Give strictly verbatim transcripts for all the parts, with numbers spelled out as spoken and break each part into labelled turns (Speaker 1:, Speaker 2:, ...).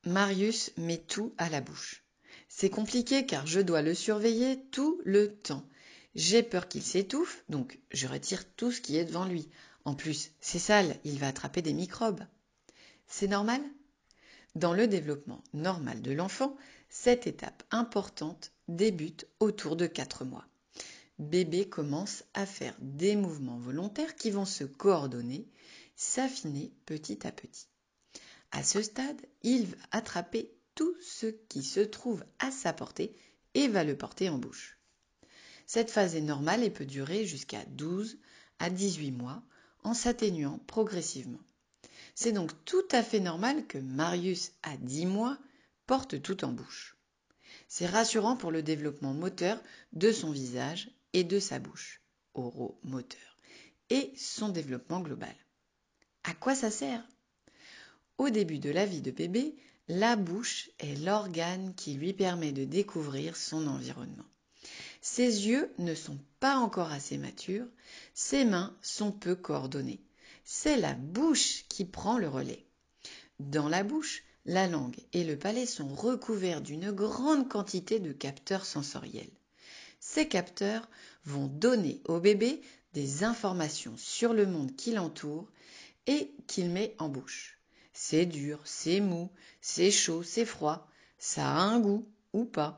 Speaker 1: Marius met tout à la bouche. C'est compliqué car je dois le surveiller tout le temps. J'ai peur qu'il s'étouffe, donc je retire tout ce qui est devant lui. En plus, c'est sale, il va attraper des microbes. C'est normal ? Dans le développement normal de l'enfant, cette étape importante débute autour de quatre mois. Bébé commence à faire des mouvements volontaires qui vont se coordonner, s'affiner petit à petit. À ce stade, il va attraper tout ce qui se trouve à sa portée et va le porter en bouche. Cette phase est normale et peut durer jusqu'à douze à dix-huit mois en s'atténuant progressivement. C'est donc tout à fait normal que Marius, à dix mois, porte tout en bouche. C'est rassurant pour le développement moteur de son visage et de sa bouche, oromoteur, et son développement global. À quoi ça sert ? Au début de la vie de bébé, la bouche est l'organe qui lui permet de découvrir son environnement. Ses yeux ne sont pas encore assez matures, ses mains sont peu coordonnées. C'est la bouche qui prend le relais. Dans la bouche, la langue et le palais sont recouverts d'une grande quantité de capteurs sensoriels. Ces capteurs vont donner au bébé des informations sur le monde qui l'entoure et qu'il met en bouche. C'est dur, c'est mou, c'est chaud, c'est froid, ça a un goût ou pas.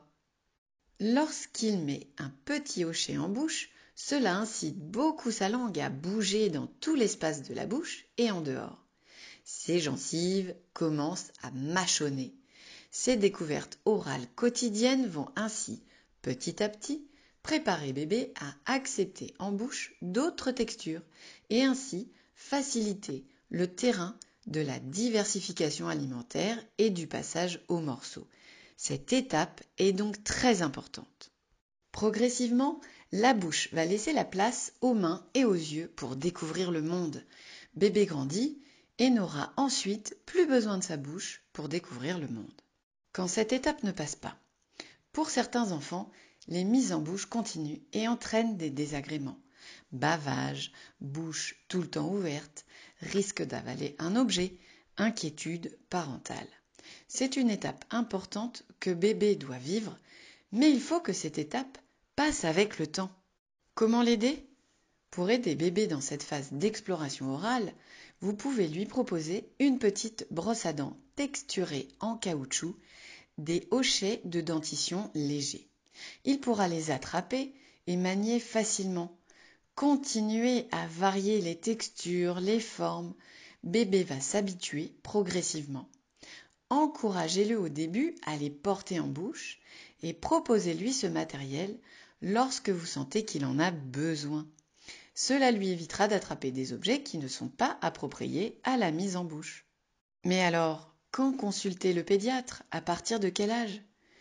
Speaker 1: Lorsqu'il met un petit hochet en bouche, cela incite beaucoup sa langue à bouger dans tout l'espace de la bouche et en dehors. Ses gencives commencent à mâchonner. Ces découvertes orales quotidiennes vont ainsi, petit à petit, préparer bébé à accepter en bouche d'autres textures et ainsi faciliter le terrain de la diversification alimentaire et du passage aux morceaux. Cette étape est donc très importante. Progressivement, la bouche va laisser la place aux mains et aux yeux pour découvrir le monde. Bébé grandit et n'aura ensuite plus besoin de sa bouche pour découvrir le monde. Quand cette étape ne passe pas, pour certains enfants, les mises en bouche continuent et entraînent des désagréments. Bavage, bouche tout le temps ouverte, risque d'avaler un objet, inquiétude parentale. C'est une étape importante que bébé doit vivre, mais il faut que cette étape passe avec le temps. Comment l'aider ? Pour aider bébé dans cette phase d'exploration orale, vous pouvez lui proposer une petite brosse à dents texturée en caoutchouc, des hochets de dentition légers. Il pourra les attraper et manier facilement. Continuez à varier les textures, les formes. Bébé va s'habituer progressivement. Encouragez-le au début à les porter en bouche et proposez-lui ce matériel lorsque vous sentez qu'il en a besoin. Cela lui évitera d'attraper des objets qui ne sont pas appropriés à la mise en bouche. Mais alors, quand consulter le pédiatre ? À partir de quel âge ?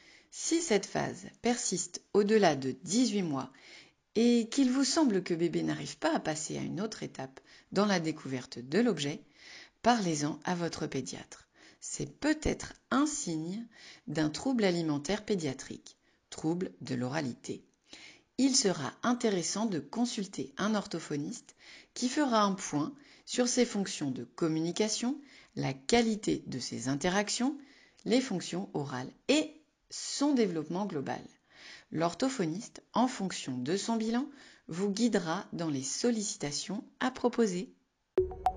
Speaker 1: Si cette phase persiste au-delà de dix-huit mois et qu'il vous semble que bébé n'arrive pas à passer à une autre étape dans la découverte de l'objet, parlez-en à votre pédiatre. C'est peut-être un signe d'un trouble alimentaire pédiatrique, trouble de l'oralité. Il sera intéressant de consulter un orthophoniste qui fera un point sur ses fonctions de communication, la qualité de ses interactions, les fonctions orales et son développement global. L'orthophoniste, en fonction de son bilan, vous guidera dans les sollicitations à proposer.